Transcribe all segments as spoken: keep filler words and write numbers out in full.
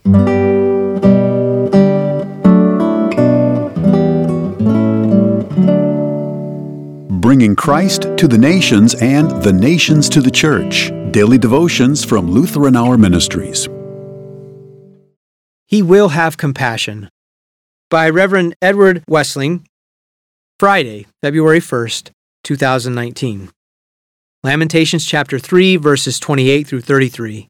Bringing Christ to the nations and the nations to the church. Daily devotions from Lutheran Hour Ministries. He Will Have Compassion by Reverend Edward Wessling, Friday, February first, two thousand nineteen. Lamentations chapter three, verses twenty-eight through thirty-three.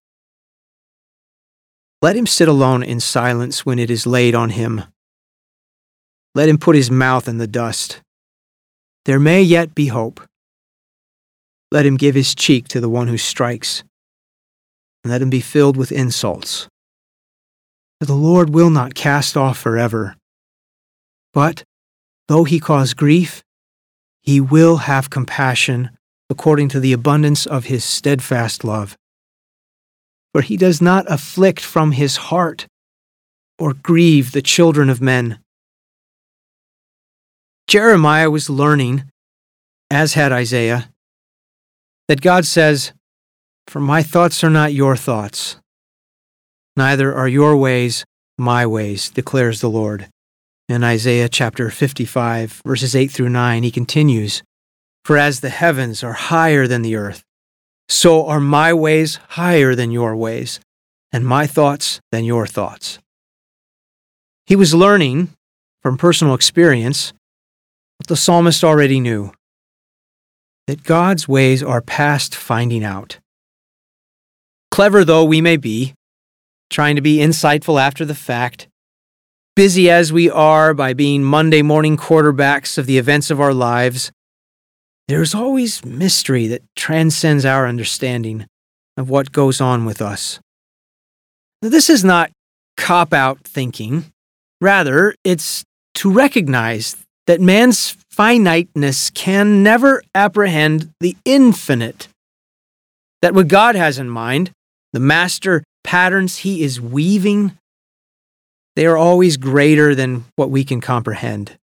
Let him sit alone in silence when it is laid on him. Let him put his mouth in the dust. There may yet be hope. Let him give his cheek to the one who strikes, and let him be filled with insults. For the Lord will not cast off forever, but, though he cause grief, he will have compassion according to the abundance of his steadfast love. For he does not afflict from his heart or grieve the children of men. Jeremiah was learning, as had Isaiah, that God says, "For my thoughts are not your thoughts, neither are your ways my ways, declares the Lord." In Isaiah chapter fifty-five, verses eight through nine, he continues, "For as the heavens are higher than the earth, so are my ways higher than your ways, and my thoughts than your thoughts." He was learning from personal experience what the psalmist already knew, that God's ways are past finding out. Clever though we may be, trying to be insightful after the fact, busy as we are by being Monday morning quarterbacks of the events of our lives, there is always mystery that transcends our understanding of what goes on with us. Now, this is not cop-out thinking. Rather, it's to recognize that man's finiteness can never apprehend the infinite. That what God has in mind, the master patterns he is weaving, they are always greater than what we can comprehend.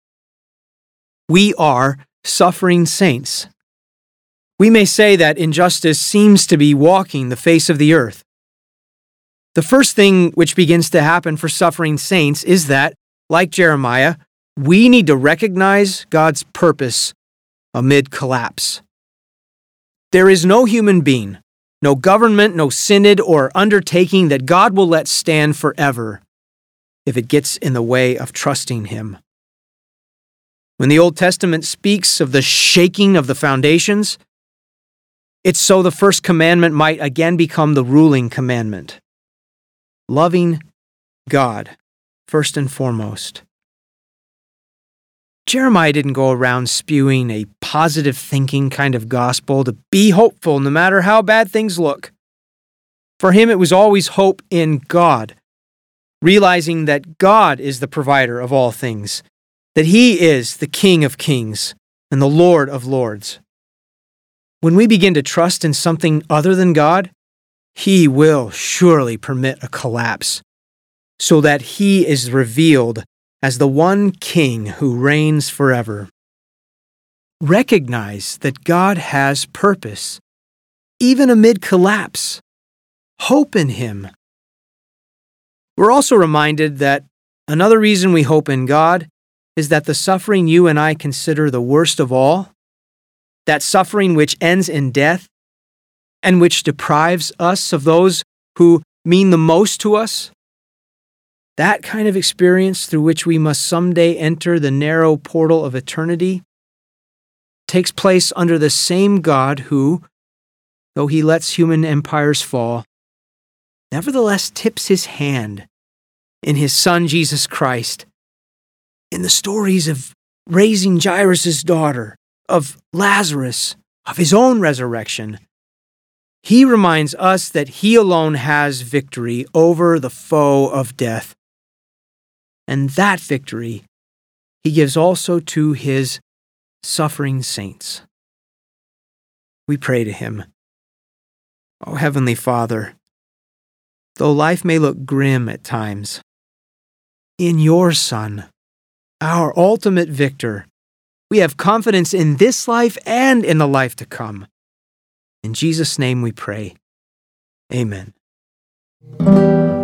We are suffering saints. We may say that injustice seems to be walking the face of the earth. The first thing which begins to happen for suffering saints is that, like Jeremiah, we need to recognize God's purpose amid collapse. There is no human being, no government, no synod or undertaking that God will let stand forever if it gets in the way of trusting Him. When the Old Testament speaks of the shaking of the foundations, it's so the first commandment might again become the ruling commandment. Loving God, first and foremost. Jeremiah didn't go around spewing a positive thinking kind of gospel to be hopeful no matter how bad things look. For him, it was always hope in God, realizing that God is the provider of all things, that He is the King of kings and the Lord of lords. When we begin to trust in something other than God, He will surely permit a collapse, so that He is revealed as the one King who reigns forever. Recognize that God has purpose, even amid collapse. Hope in Him. We're also reminded that another reason we hope in God is that the suffering you and I consider the worst of all, that suffering which ends in death and which deprives us of those who mean the most to us, that kind of experience through which we must someday enter the narrow portal of eternity takes place under the same God who, though He lets human empires fall, nevertheless tips His hand in His Son Jesus Christ, in the stories of raising Jairus' daughter, of Lazarus, of His own resurrection. He reminds us that He alone has victory over the foe of death. And that victory He gives also to His suffering saints. We pray to Him. O Heavenly Father, though life may look grim at times, in Your Son, our ultimate victor, we have confidence in this life and in the life to come. In Jesus' name we pray. Amen.